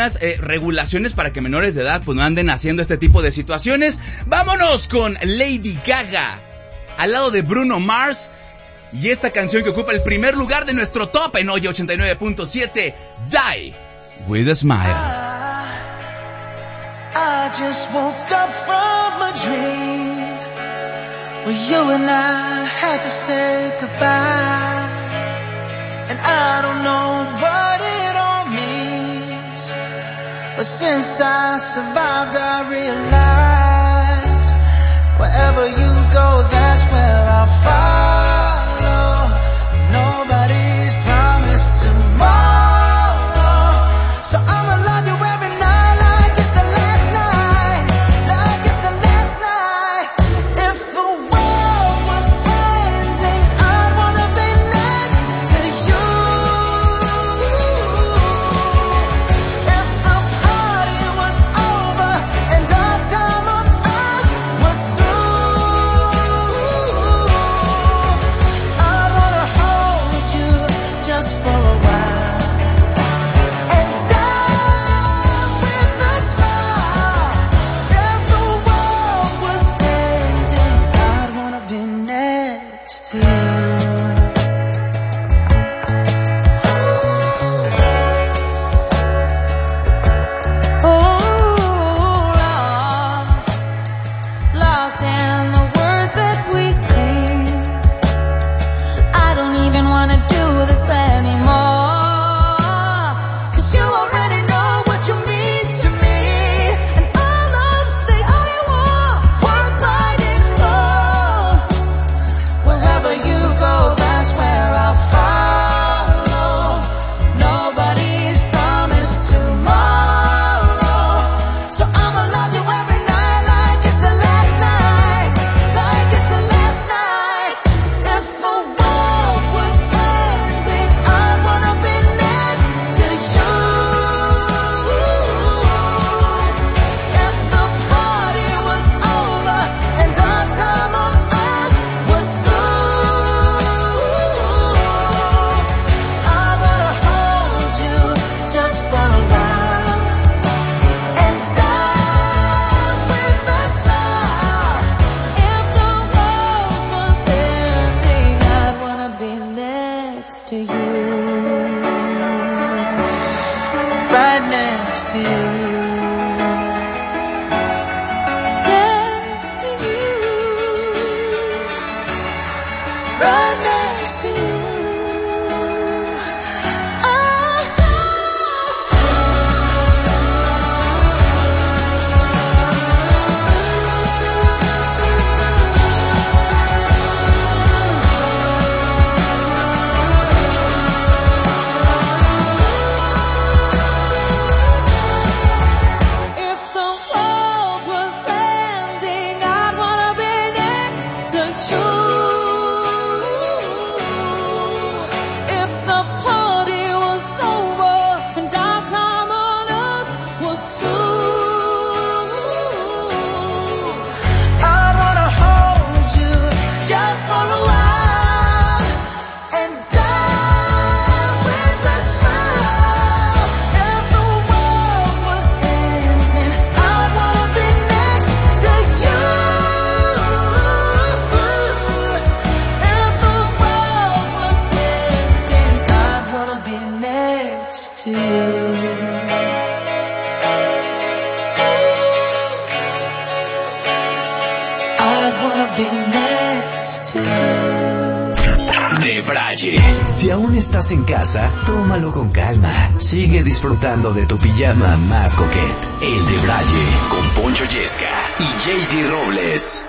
regulaciones para que menores de edad pues no anden haciendo este tipo de situaciones. Vámonos con Lady Gaga al lado de Bruno Mars y esta canción que ocupa el primer lugar de nuestro top en Hoy 89.7, Die With a Smile. I just woke up from a dream where you and I had to say goodbye, and I don't know what it all means, but since I survived I realized wherever you go, that's where I'll follow. Nobody's promised tomorrow, so I'ma love you every night like it's the last night, like it's the last night. If the world was ending, I'd wanna be next to you. If the party was over and our time on earth was through, I'd wanna hold you just for a while and die with a smile. If the world was ending, I'd wanna be next to you. Lost in the words that we sing. I don't even wanna do this anymore, 'cause you already know what you mean to me, and all of the I want worth fighting for. Wherever you go, that's where I'll follow. Nobody's promised tomorrow, so I'ma love you every night like it's the last night, like it's the last night. If the world was ending, I'd wanna be next to you. If the party was over and our time on earth was through, I'd wanna hold you just for a while and die with a smile. If the world was ending, I'd wanna be next to you, right next to you, next to you, right next to you. If the world was ending, I'd wanna be next to you. If the party was over and our time on earth was through, I'd wanna hold you just for a while and die with a smile. If the world was ending, I'd wanna be next to you. If the world was ending, I'd wanna be next to you. I'd wanna be next to you. De Braille. Si aún estás en casa, tómalo con calma. Sigue disfrutando de tu pijama más coquete. El de Braille, con Poncho Yesca y JD Robles.